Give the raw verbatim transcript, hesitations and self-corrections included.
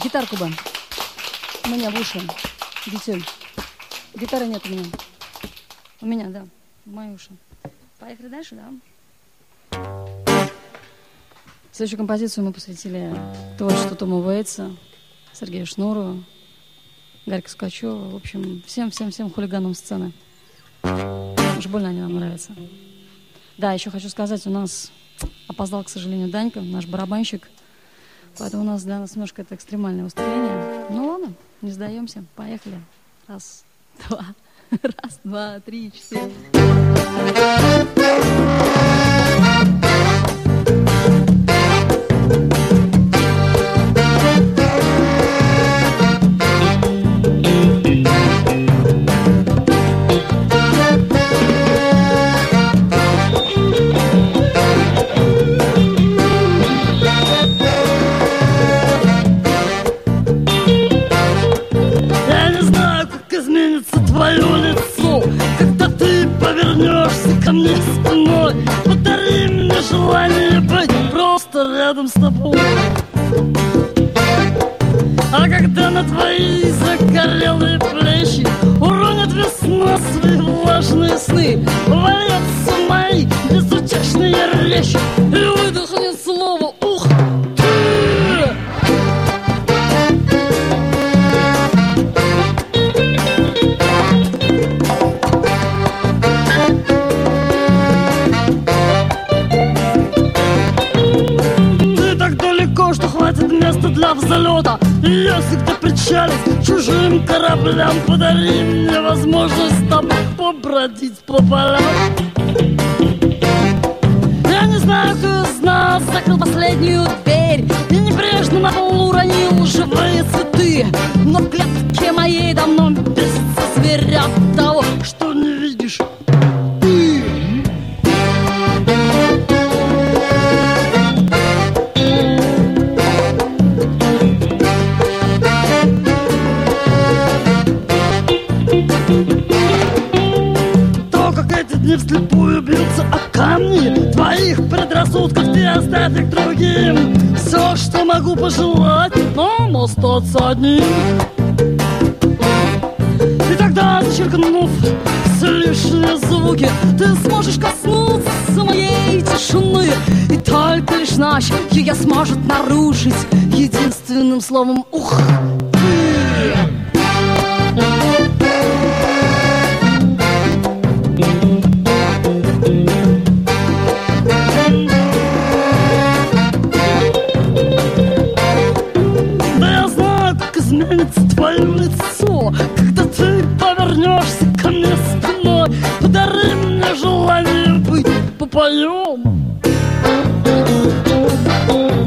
Гитарку бы. У меня в уши. Детей. Гитары нет у меня. У меня, да. В мои уши. Поехали дальше, да? Следующую композицию мы посвятили творчеству Тома Уэйтса, Сергею Шнуру, Гарьку Скачеву. В общем, всем-всем-всем хулиганам сцены. Уж больно они нам нравятся. Да, еще хочу сказать, у нас опоздал, к сожалению, Данька, наш барабанщик. Поэтому у нас для нас немножко это экстремальное выступление. Ну ладно, не сдаемся. Поехали. Раз, два. Раз, два, три, четыре. Твое лицо, когда ты повернешься ко мне спиной, подари мне желание быть просто рядом с тобой. А когда на твои загорелые плечи уронят весна свои влажные сны, вольются мои безутешные речи и выдохнет слово «Ух ты!». Место для взлета. И если ты причалишь чужим кораблям, подари мне возможность с тобой побродить по полям. Я не знаю, кто из нас закрыл последнюю дверь и небрежно на пол уронил живые цветы, но в клетке моей давно бесится зверь от того, что не видишь ты. Не вслепую бьются о камни твоих предрассудков, ты оставь их другим. Все, что могу пожелать, нам остаться одним. И тогда, зачеркнув все лишние звуки, ты сможешь коснуться моей тишины, и только лишь ночью ее сможет нарушить единственным словом «Ух ты!». Изменится твое лицо, когда ты повернешься ко мне спиной, подари мне желание быть, попоем.